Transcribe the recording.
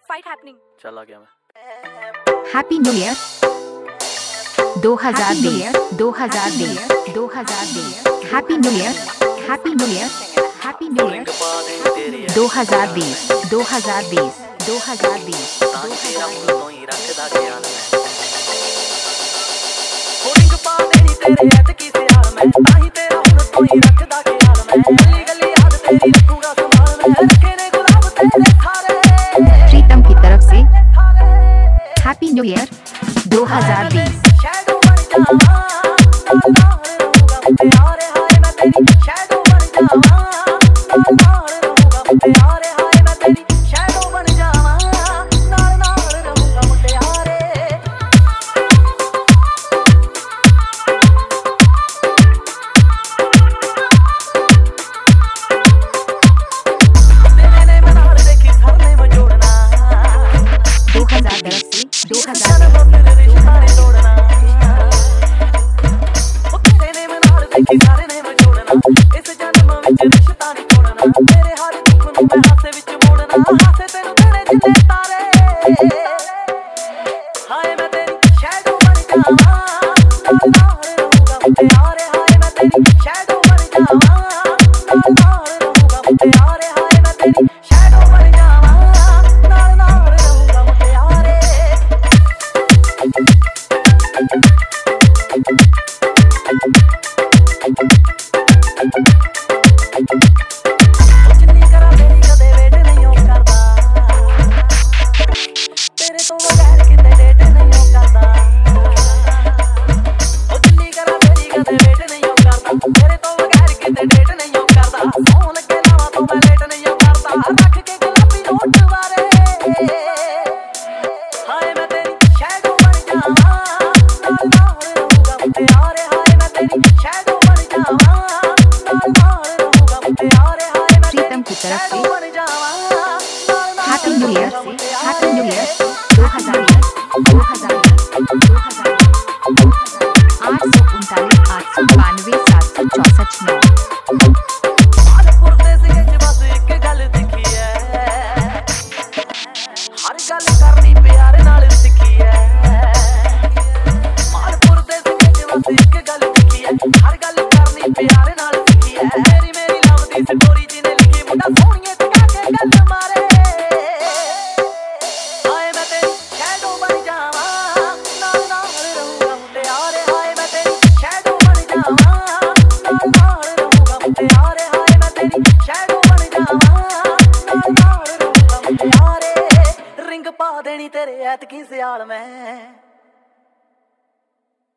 Fight happening. चल आ गया मैं। Happy new year 2020 2020 happy new year happy new year happy new year 2020 2020 2020 ring पा देनी तेरे ऐतकी सियाल मैं ताही तेरा हुन तो ही रखदा ख्याल मैं गली गली याद तेरी रखूंगा संभाल मैं रखे ने गुलाब तेरे थारे प्रीतम की तरफ से हैप्पी न्यू ईयर 2020 शैडो बन जावा नाल रहूंगा प्यारे हाय मैं तेरी शैडो बन जावा नाल रहूंगा प्यारे हाय मैं तेरी शैडो बन जावा नाल रहूंगा प्यारे तेरे ने मनार देखी सरने में जोड़ना 2010 से 2010 सारे ने मैं जोड़ना इस जन्म विच रिश्ता नहीं तोड़ना तेरे हर दुख नूं मैं हासे विच मोड़ना हासे तेनू तेरे जिन्ने तारे हाय मैं तेरी शैडो बन जावा नाल रहूंगा प्यारे हाय मैं तेरी शैडो बन जावा नाल रहूंगा प्यारे हाय मैं तेरी शैडो बन जावा नाल रहूंगा प्यारे जिन्नी करा तेरी कदे वेट नहीं हो करदा तेरे तो बगैर किते डेट नहीं हो करदा ओ जिन्नी करा तेरी कदे वेट नहीं हो करदा तेरे तो बगैर किते डेट नहीं हो करदा सौ लगे लावा तो मैं लेट नहीं हो करदा रख के गुलाबी नोट वारे हाय मैं तेरी शैडो बन जावा नाल रहूंगा प्यारे हाय मैं तेरी शैडो बन जावा प्रीतम की तरफ से हैप्पी न्यू ईयर 2020 हर गल करनी प्यार नाल सिक्खी है मालपुर दे सिंगे च बस एक गल सिक्खी है हर गल करनी प्यार नाल सिक्खी है मेरी लव दी स्टोरी जिने लिखी मुंडा सोहणिए ते कह के गल मारे हाय मैं तेरी शैडो बन जावा नाल रहूंगा प्यारे हाय मैं तेरी शैडो बन जावा नाल रहूंगा प्यारे हाय मैं तेरी शैडो बन जावा नाल रहूंगा प्यारे रिंग पा देनी तेरे ऐतकी सियाल मैं